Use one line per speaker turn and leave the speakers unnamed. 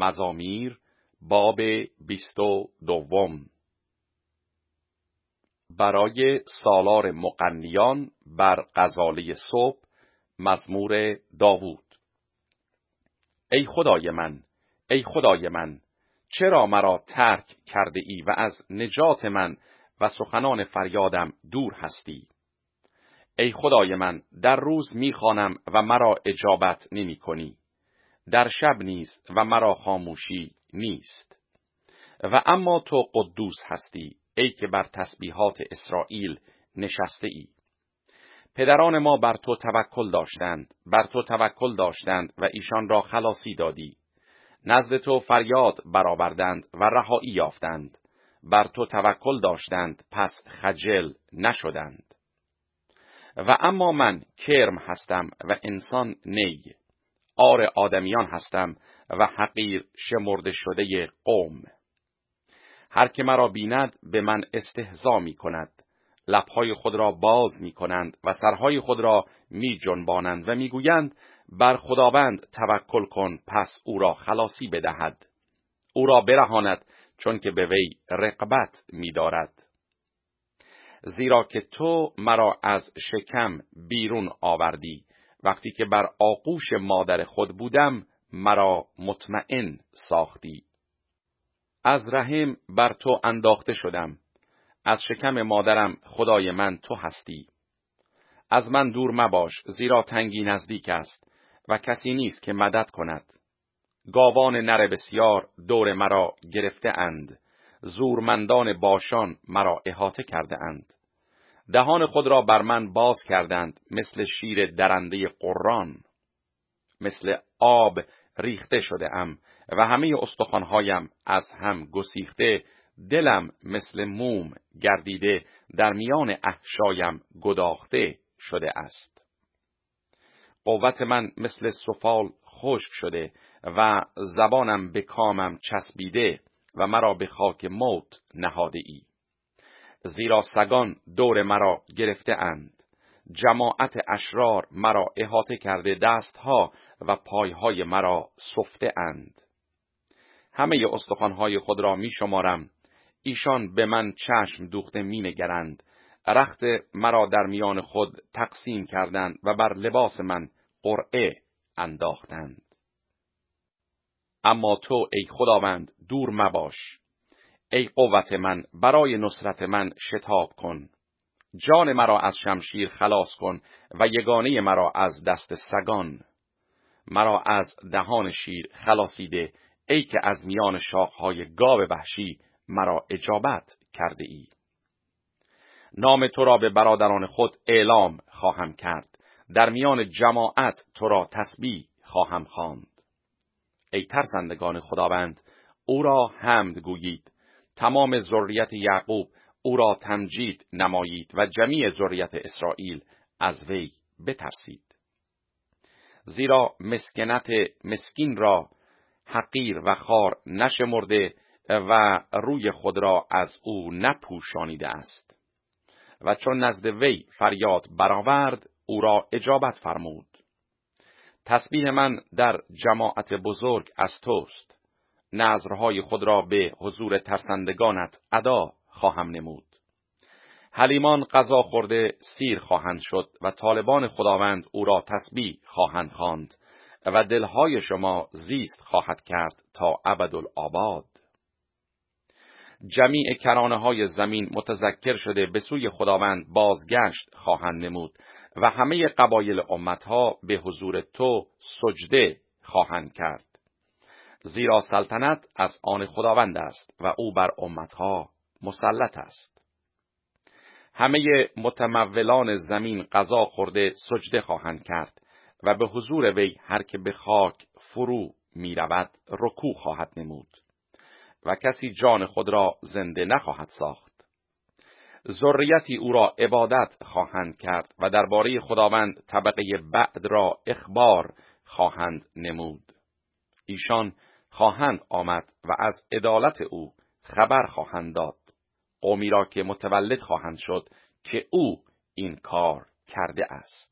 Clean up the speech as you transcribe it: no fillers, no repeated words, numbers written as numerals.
مزامیر باب 22. برای سالار مغنیان بر غزاله صبح، مزمور داوود. ای خدای من، ای خدای من، چرا مرا ترک کرده ای و از نجات من و سخنان فریادم دور هستی؟ ای خدای من، در روز میخوانم و مرا اجابت نمی کنی، در شب نیز و مرا خاموشی نیست. و اما تو قدوس هستی، ای که بر تسبیحات اسرائیل نشسته ای. پدران ما بر تو توکل داشتند و ایشان را خلاصی دادی. نزد تو فریاد برآوردند و رهایی یافتند. بر تو توکل داشتند پس خجل نشدند. و اما من کرم هستم و انسان نی، عار آدمیان هستم و حقیر شمرده شده قوم. هر که مرا بیند به من استهزا می کند، لبهای خود را باز می کنند و سرهای خود را می جنبانند و می گویند بر خداوند توکل کن پس او را خلاصی بدهد، او را برهاند چون که به وی رغبت می دارد. زیرا که تو مرا از شکم بیرون آوردی، وقتی که بر آغوش مادر خود بودم مرا مطمئن ساختی. از رحم بر تو انداخته شدم، از شکم مادرم خدای من تو هستی. از من دور مباش، زیرا تنگی نزدیک است و کسی نیست که مدد کند. گاوان نر بسیار دور مرا گرفته اند، زورمندان باشان مرا احاطه کرده اند. دهان خود را بر من باز کردند مثل شیر درنده قران. مثل آب ریخته شده ام و همه استخوانهایم از هم گسیخته، دلم مثل موم گردیده در میان احشایم گداخته شده است. قوت من مثل سفال خشک شده و زبانم به کامم چسبیده و مرا به خاک موت نهاده ای. زیرا سگان دور مرا گرفته اند، جماعت اشرار مرا احاطه کرده، دستها و پایهای مرا سفته اند. همه استخوانهای خود را می شمارم، ایشان به من چشم دوخته می نگرند. رخت مرا در میان خود تقسیم کردند و بر لباس من قرعه انداختند. اما تو ای خداوند دور مباش، ای قوت من برای نصرت من شتاب کن. جان مرا از شمشیر خلاص کن و یگانه مرا از دست سگان. مرا از دهان شیر خلاصیده، ای که از میان شاخهای گاو وحشی مرا اجابت کرده ای. نام تو را به برادران خود اعلام خواهم کرد، در میان جماعت تو را تسبیح خواهم خواند. ای ترسندگان خداوند، او را حمد گویید. تمام ذریت یعقوب او را تمجید نمایید و جمیع ذریت اسرائیل از وی بترسید. زیرا مسکنت مسکین را حقیر و خوار نشمرده و روی خود را از او نپوشانیده است. و چون نزد وی فریاد برآورد، او را اجابت فرمود. تسبیح من در جماعت بزرگ از توست، نذرهای خود را به حضور ترسندگانت ادا خواهم نمود. حلیمان غذا خورده سیر خواهند شد و طالبان خداوند او را تسبیح خواهند خواند و دلهای شما زیست خواهد کرد تا ابدالآباد. جمیع کرانه های زمین متذکر شده به سوی خداوند بازگشت خواهند نمود و همه قبایل امتها به حضور تو سجده خواهند کرد. زیرا سلطنت از آن خداوند است و او بر امتها مسلط است. همه متمولان زمین غذا خورده سجده خواهند کرد و به حضور وی هر که به خاک فرو می رود رکوع خواهد نمود و کسی جان خود را زنده نخواهد ساخت. ذریتی او را عبادت خواهند کرد و درباره خداوند طبقه بعد را اخبار خواهند نمود. ایشان خواهند آمد و از عدالت او خبر خواهند داد، قومی را که متولد خواهند شد که او این کار کرده است.